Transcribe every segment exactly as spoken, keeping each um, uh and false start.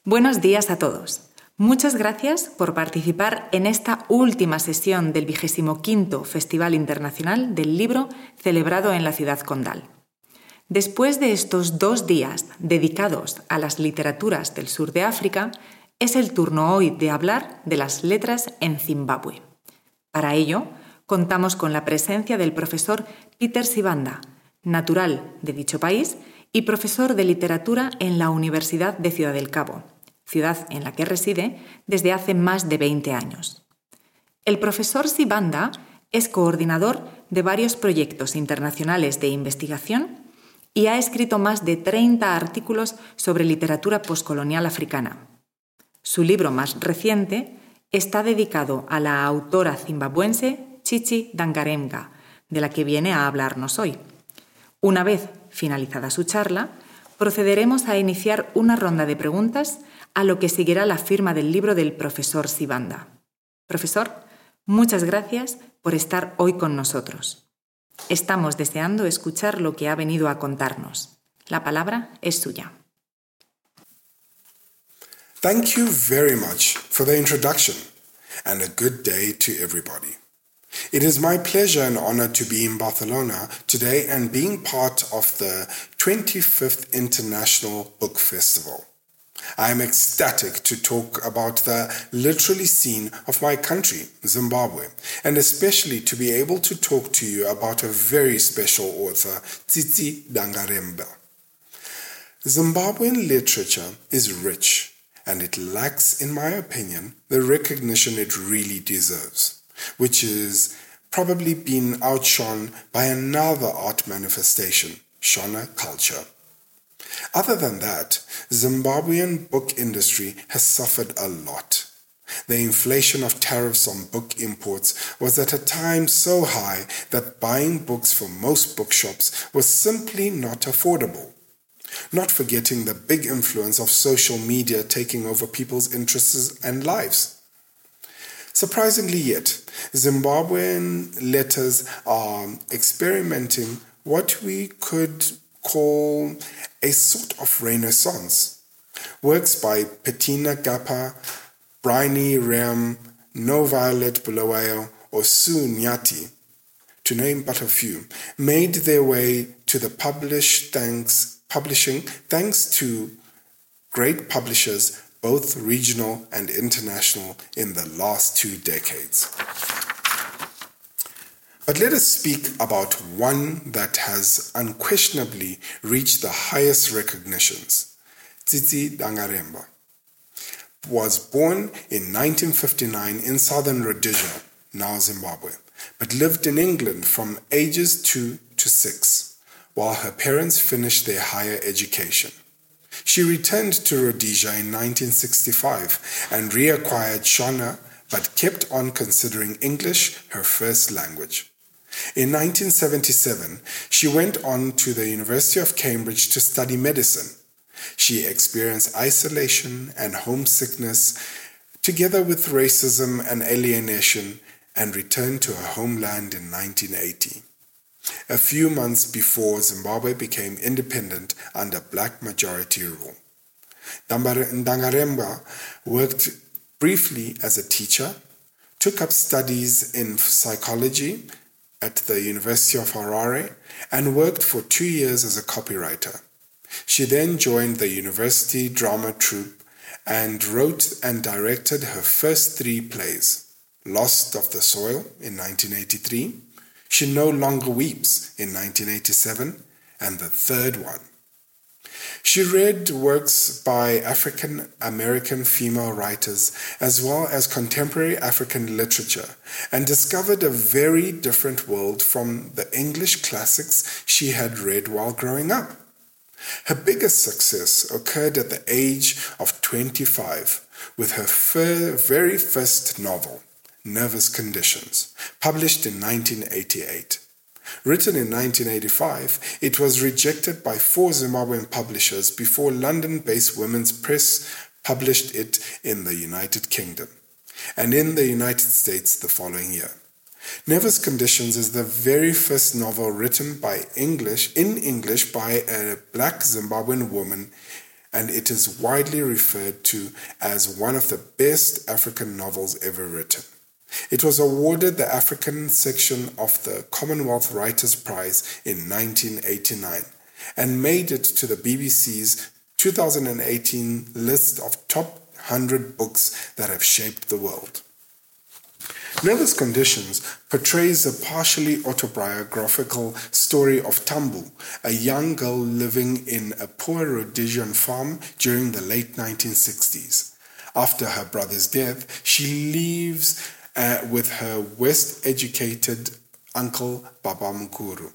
Buenos días a todos. Muchas gracias por participar en esta última sesión del vigésimo quinto Festival Internacional del Libro celebrado en la ciudad condal. Después de estos dos días dedicados a las literaturas del sur de África, es el turno hoy de hablar de las letras en Zimbabue. Para ello, contamos con la presencia del profesor Peter Sibanda, natural de dicho país y profesor de literatura en la Universidad de Ciudad del Cabo, ciudad en la que reside desde hace más de veinte años. El profesor Sibanda es coordinador de varios proyectos internacionales de investigación y ha escrito más de treinta artículos sobre literatura poscolonial africana. Su libro más reciente está dedicado a la autora zimbabuense Chichi Dangarembga, de la que viene a hablarnos hoy. Una vez finalizada su charla, procederemos a iniciar una ronda de preguntas a lo que seguirá la firma del libro del profesor Sibanda. Profesor, muchas gracias por estar hoy con nosotros. Estamos deseando escuchar lo que ha venido a contarnos. La palabra es suya. Thank you very much for the introduction, and a good day to everybody. It is my pleasure and honor to be in Barcelona today and being part of the twenty-fifth International Book Festival. I am ecstatic to talk about the literary scene of my country, Zimbabwe, and especially to be able to talk to you about a very special author, Chichi Dangarembga. Zimbabwean literature is rich, and it lacks, in my opinion, the recognition it really deserves, which is probably been outshone by another art manifestation, Shona culture. Other than that, Zimbabwean book industry has suffered a lot. The inflation of tariffs on book imports was at a time so high that buying books for most bookshops was simply not affordable. Not forgetting the big influence of social media taking over people's interests and lives. Surprisingly yet, Zimbabwean letters are experimenting what we could call a sort of renaissance. Works by Petina Gapa, Bryony Ram, No Violet Bulawayo, or Sue Nyati, to name but a few, made their way to the publish thanks, publishing thanks to great publishers, both regional and international, in the last two decades. But let us speak about one that has unquestionably reached the highest recognitions. Chichi Dangarembga was born in nineteen fifty-nine in southern Rhodesia, now Zimbabwe, but lived in England from ages two to six, while her parents finished their higher education. She returned to Rhodesia in nineteen sixty-five and reacquired Shona, but kept on considering English her first language. In nineteen seventy-seven, she went on to the University of Cambridge to study medicine. She experienced isolation and homesickness, together with racism and alienation, and returned to her homeland in nineteen eighty. A few months before Zimbabwe became independent under black majority rule. Dangarembga worked briefly as a teacher, took up studies in psychology at the University of Harare, and worked for two years as a copywriter. She then joined the university drama troupe and wrote and directed her first three plays, Lost of the Soil in nineteen eighty-three, She No Longer Weeps in nineteen eighty-seven, and the third one. She read works by African American female writers as well as contemporary African literature and discovered a very different world from the English classics she had read while growing up. Her biggest success occurred at the age of twenty-five with her fir- very first novel, Nervous Conditions, published in nineteen eighty-eight. Written in nineteen eighty-five, it was rejected by four Zimbabwean publishers before London-based Women's Press published it in the United Kingdom, and in the United States the following year. Nervous Conditions is the very first novel written by English in English by a black Zimbabwean woman and it is widely referred to as one of the best African novels ever written. It was awarded the African section of the Commonwealth Writers' Prize in nineteen eighty-nine and made it to the B B C's two thousand eighteen list of top one hundred books that have shaped the world. Nervous Conditions portrays a partially autobiographical story of Tambu, a young girl living in a poor Rhodesian farm during the late nineteen sixties. After her brother's death, she leaves uh, with her West-educated uncle Baba Mukuru.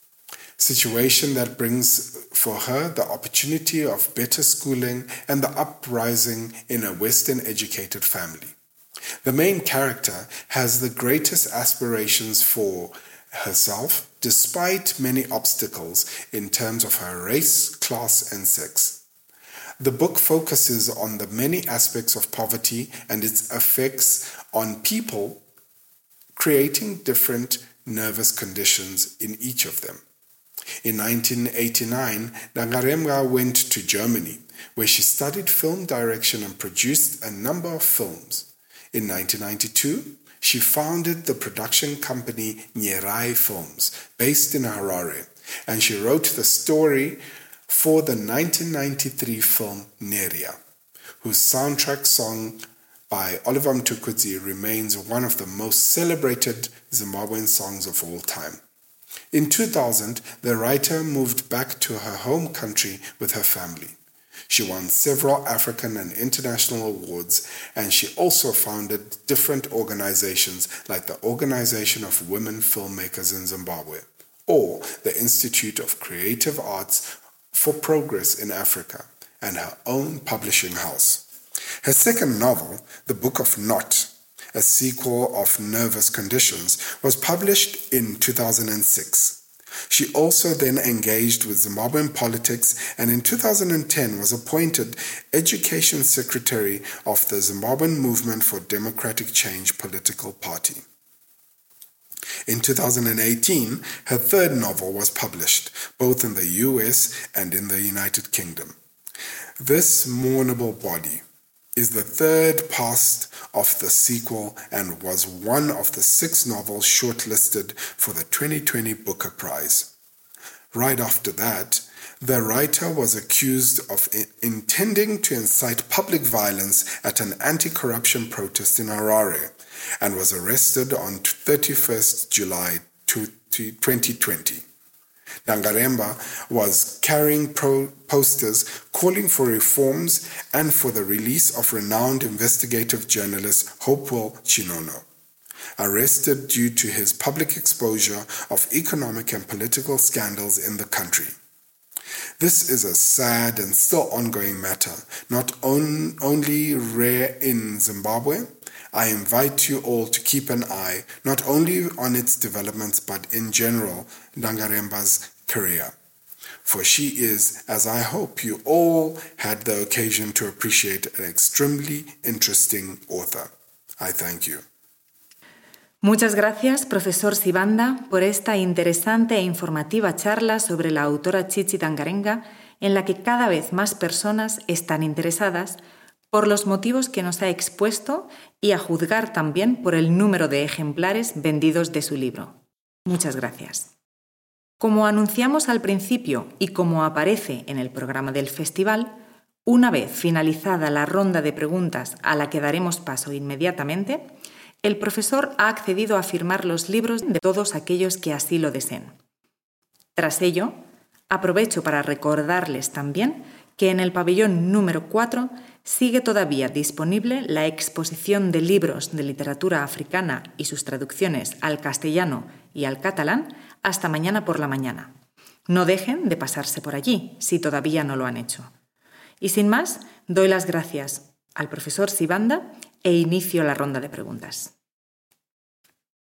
Situation that brings for her the opportunity of better schooling and the uprising in a Western-educated family. The main character has the greatest aspirations for herself, despite many obstacles in terms of her race, class, and sex. The book focuses on the many aspects of poverty and its effects on people, creating different nervous conditions in each of them. In nineteen eighty-nine, Dangarembga went to Germany, where she studied film direction and produced a number of films. In nineteen ninety-two, she founded the production company Nyerai Films, based in Harare, and she wrote the story for the nineteen ninety-three film Neria, whose soundtrack song by Oliver Mtukudzi remains one of the most celebrated Zimbabwean songs of all time. In two thousand, the writer moved back to her home country with her family. She won several African and international awards, and she also founded different organizations like the Organization of Women Filmmakers in Zimbabwe, or the Institute of Creative Arts for Progress in Africa, and her own publishing house. Her second novel, The Book of Not, a sequel of Nervous Conditions, was published in two thousand six. She also then engaged with Zimbabwean politics and in two thousand ten was appointed Education Secretary of the Zimbabwean Movement for Democratic Change political party. In two thousand eighteen, her third novel was published, both in the U S and in the United Kingdom. This Mournable Body is the third part of the sequel and was one of the six novels shortlisted for the twenty twenty Booker Prize. Right after that, the writer was accused of I- intending to incite public violence at an anti-corruption protest in Harare and was arrested on thirty-first of July twenty twenty. Dangarembga was carrying pro- posters calling for reforms and for the release of renowned investigative journalist Hopewell Chinono, arrested due to his public exposure of economic and political scandals in the country. This is a sad and still ongoing matter, not on, only rare in Zimbabwe. I invite you all to keep an eye not only on its developments but in general Dangarembga's career. For she is, as I hope you all had the occasion to appreciate, an extremely interesting author. I thank you. Muchas gracias, profesor Sibanda, por esta interesante e informativa charla sobre la autora Chichi Dangarembga, en la que cada vez más personas están interesadas por los motivos que nos ha expuesto y a juzgar también por el número de ejemplares vendidos de su libro. Muchas gracias. Como anunciamos al principio y como aparece en el programa del festival, una vez finalizada la ronda de preguntas a la que daremos paso inmediatamente, el profesor ha accedido a firmar los libros de todos aquellos que así lo deseen. Tras ello, aprovecho para recordarles también que en el pabellón número cuatro sigue todavía disponible la exposición de libros de literatura africana y sus traducciones al castellano y al catalán hasta mañana por la mañana. No dejen de pasarse por allí, si todavía no lo han hecho. Y sin más, doy las gracias al profesor Sibanda e inicio la ronda de preguntas.